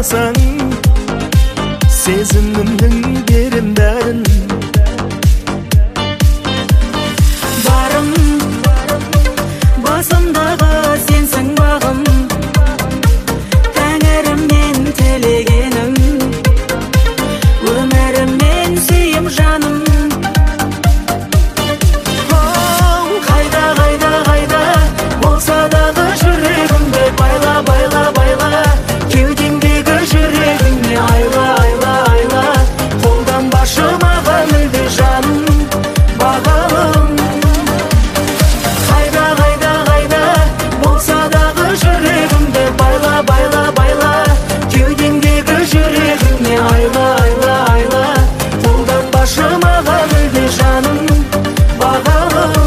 қаласаң, сезімімнің берем бәрін. Барым, басымдағы сенсің бағым, тәңірімнен тілегенім, өміріммен сүйем жаным. Қайда, қайда, қайда болса дағы жүрегімді байла, байла, байла, кеудемдегі жүрегіңе айла, айла, айла. Қолданбашы маған мүлде жаным, бағалым. Қайда, қайда, қайда болса дағы жүрегімді байла, байла, байла, кеудемдегі жүрегіңе айла, айла, айла. Қолданбашы маған мүлде жаным, бағалым.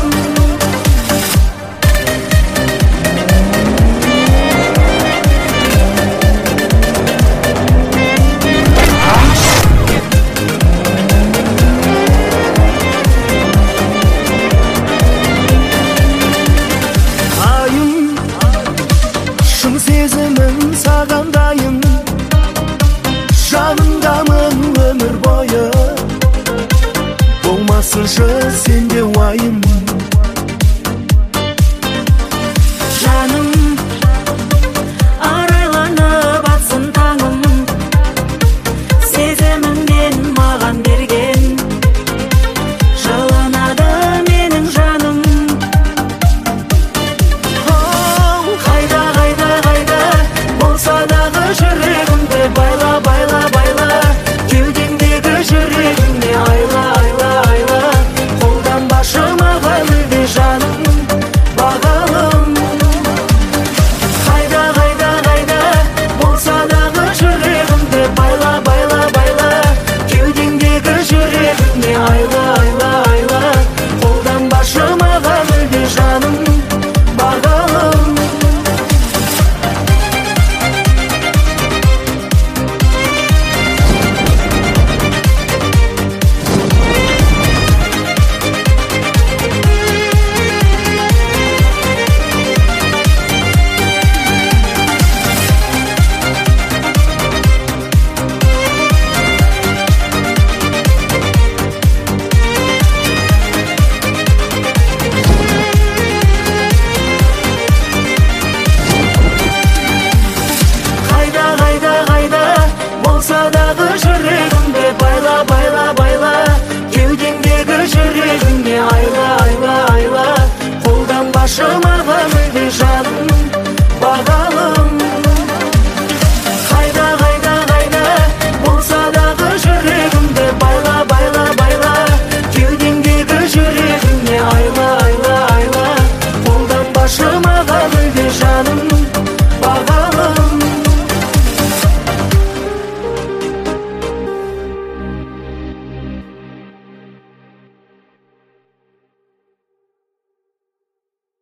Айым, шын сезімім саған дайын, жаныңдамын өмір бойы. Болмасыншы сенде уайым,